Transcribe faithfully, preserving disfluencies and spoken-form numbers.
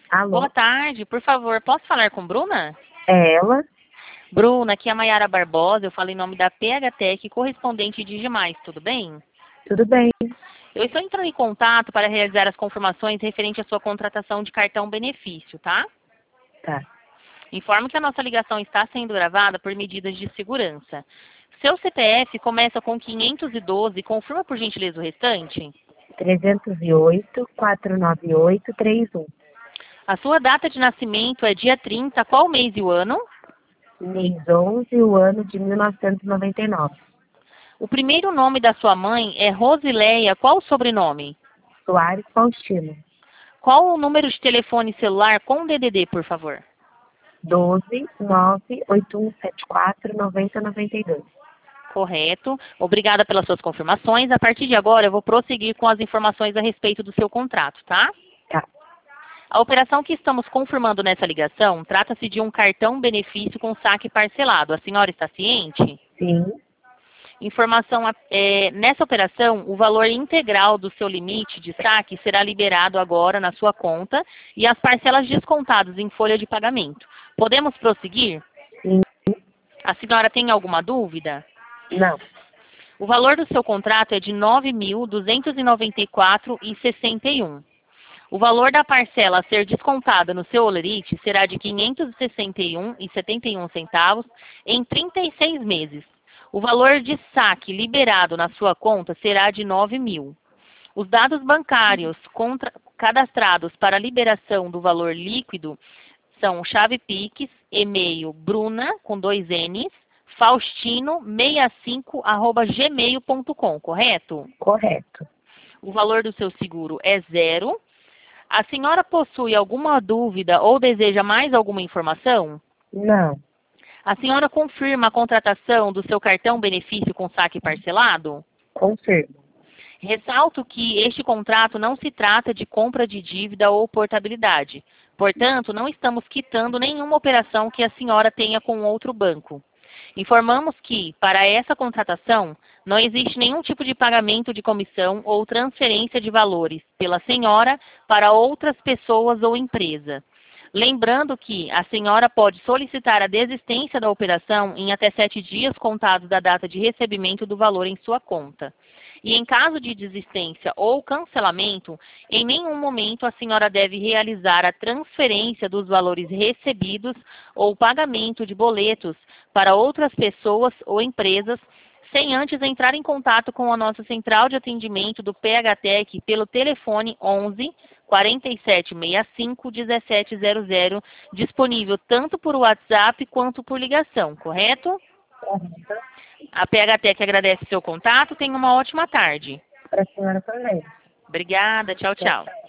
Alô? Boa tarde, por favor, posso falar com Bruna? É ela? Bruna, aqui é a Mayara Barbosa, eu falo em nome da P H Tech, correspondente de Digimais, tudo bem? Tudo bem? Eu estou entrando em contato para realizar as confirmações referente à sua contratação de cartão benefício, tá? Tá. Informo que a nossa ligação está sendo gravada por medidas de segurança. Seu C P F começa com quinhentos e doze, confirma por gentileza o restante? trezentos e oito, quatrocentos e noventa e oito, trinta e um. A sua data de nascimento é dia trinta, qual mês e o ano? Mês onze, o ano de mil novecentos e noventa e nove. O primeiro nome da sua mãe é Rosileia, qual o sobrenome? Soares Faustino. Qual o número de telefone celular com D D D, por favor? doze, nove, oito um sete quatro, noventa, noventa e dois. Correto. Obrigada pelas suas confirmações. A partir de agora, eu vou prosseguir com as informações a respeito do seu contrato, tá? Tá. A operação que estamos confirmando nessa ligação trata-se de um cartão benefício com saque parcelado. A senhora está ciente? Sim. Informação, é, nessa operação, o valor integral do seu limite de saque será liberado agora na sua conta e as parcelas descontadas em folha de pagamento. Podemos prosseguir? Sim. A senhora tem alguma dúvida? Não. O valor do seu contrato é de nove mil duzentos e noventa e quatro reais e sessenta e um. O valor da parcela a ser descontada no seu holerite será de quinhentos e sessenta e um reais e setenta e um centavos em trinta e seis meses. O valor de saque liberado na sua conta será de nove mil. Os dados bancários contra, cadastrados para liberação do valor líquido são chave Pix, e-mail bruna, com dois N's, faustino sessenta e cinco arroba gmail ponto com, correto? Correto. O valor do seu seguro é zero. A senhora possui alguma dúvida ou deseja mais alguma informação? Não. A senhora confirma a contratação do seu cartão benefício com saque parcelado? Confirmo. Ressalto que este contrato não se trata de compra de dívida ou portabilidade. Portanto, não estamos quitando nenhuma operação que a senhora tenha com outro banco. Informamos que, para essa contratação, não existe nenhum tipo de pagamento de comissão ou transferência de valores pela senhora para outras pessoas ou empresa. Lembrando que a senhora pode solicitar a desistência da operação em até sete dias contados da data de recebimento do valor em sua conta. E em caso de desistência ou cancelamento, em nenhum momento a senhora deve realizar a transferência dos valores recebidos ou pagamento de boletos para outras pessoas ou empresas, sem antes entrar em contato com a nossa central de atendimento do P H Tech pelo telefone onze, quarenta e sete sessenta e cinco, dezessete zero zero, disponível tanto por WhatsApp quanto por ligação, correto? Correto. A P H Tech agradece seu contato. Tenha uma ótima tarde. Para a senhora também. Obrigada. Tchau, Tchau, tchau. tchau.